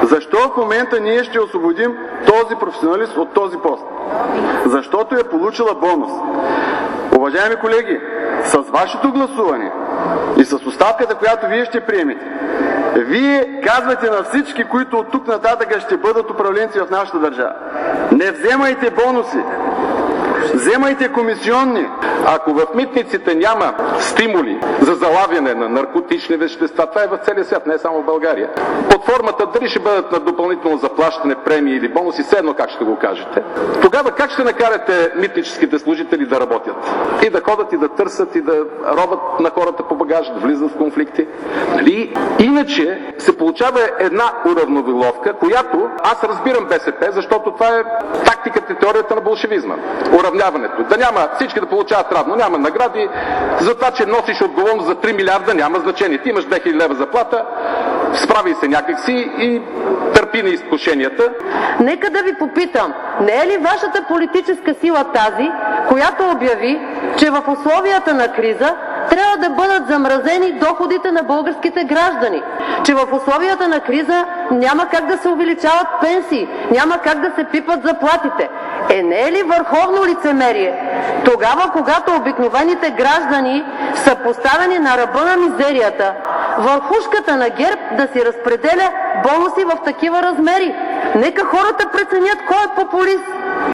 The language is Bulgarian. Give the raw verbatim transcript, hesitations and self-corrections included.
Защо в момента ние ще освободим този професионалист от този пост? Защото е получила бонус. Уважаеми колеги, с вашето гласуване и с оставката, която вие ще приемете, вие казвате на всички, които от тук нататък ще бъдат управленци в нашата държава: не вземайте бонуси, вземайте комисионни. Ако в митниците няма стимули за залавяне на наркотични вещества, това е в целия свят, не е само в България, под формата дали ще бъдат на допълнително заплащане, премии или бонуси, все едно как ще го кажете, тогава как ще накарате митническите служители да работят? И да ходят, и да търсят, и да робят на хората по багаж, да влизат в конфликти? Нали? Иначе се получава една уравновиловка, която аз разбирам БСП, защото това е тактиката и теорията на болшевизма. Уравняването. Да няма всички да получават равно, няма награди, за това, че носиш отговорност за три милиарда, няма значение. Ти имаш две хиляди лева заплата, справи се някакси и търпи на изкушенията. Нека да ви попитам, не е ли вашата политическа сила тази, която обяви, че в условията на криза трябва да бъдат замразени доходите на българските граждани, че в условията на криза няма как да се увеличават пенсии, няма как да се пипат заплатите? Е, не е ли върховно лицемерие тогава, когато обикновените граждани са поставени на ръба на мизерията, върхушката на ГЕРБ да си разпределя бонуси в такива размери? Нека хората преценят кой е популист.